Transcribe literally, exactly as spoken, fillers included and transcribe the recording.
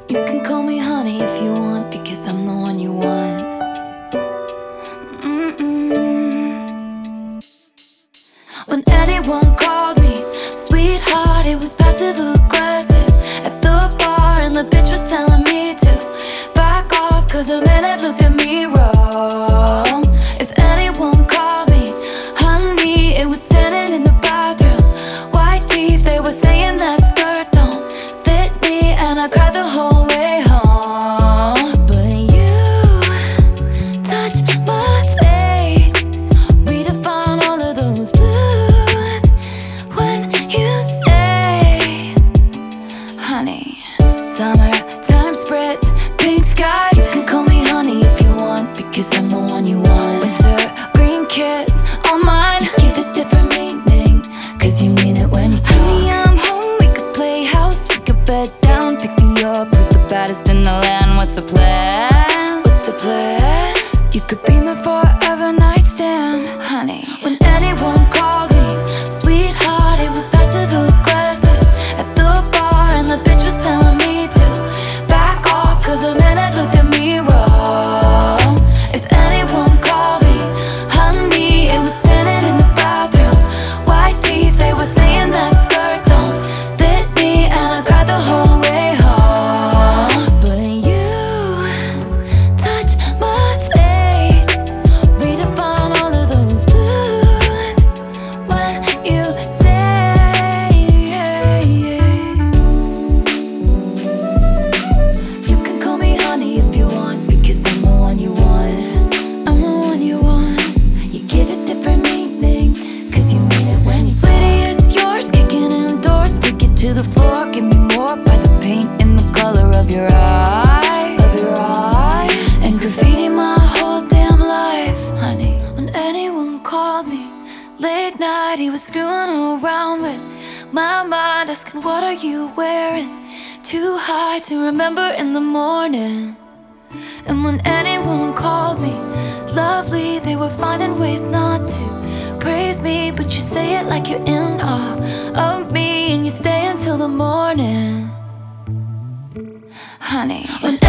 You can call me honey if you want, because I'm the one you want. Mm-mm. When anyone called me sweetheart, it was passive aggressive. At the bar and the bitch was telling me to back off, cause a man had looked at me wrong. If anyone called me honey, it was standing in the bathroom. White teeth, they were saying that skirt don't fit me, and I cried the whole way home. But you touch my face, redefine all of those blues when you say honey. Summertime spritz, pink skies. You can call me honey if you want, because I'm the one you want. Winter green kiss on mine, give it different meaning, cause you mean it when you talk. Honey, I'm home, we could play house, we could bed down, pick me up, who's the baddest in the land? What's the plan? What's the plan? You could be my forever nightstand, honey. When anyone called me sweetheart, it was passive aggressive. At the bar and the bitch was telling me to back off, cause a man had looked at me wrong. If anyone called me honey, it was standing in the bathroom. White teeth, they were saying that skirt don't fit me, and I cried the whole way home. But you touch my face, redefine all of those blues when you say you can call me honey if you want, because I'm the one you want. I'm the one you want. You give it different meaning, cause you mean it when you talk. Sweetie, it's yours, kicking indoors, take it to the floor. Give me more by the paint and the color of your eyes, of your eyes, and graffiti my whole damn life, honey. When anyone called me late night, he was screwing around with my mind, asking what are you wearing, too high to remember in the morning. And when anyone called me lovely, they were finding ways not to praise me, but you say it like you're in awe of me, and you stay until the morning, honey. When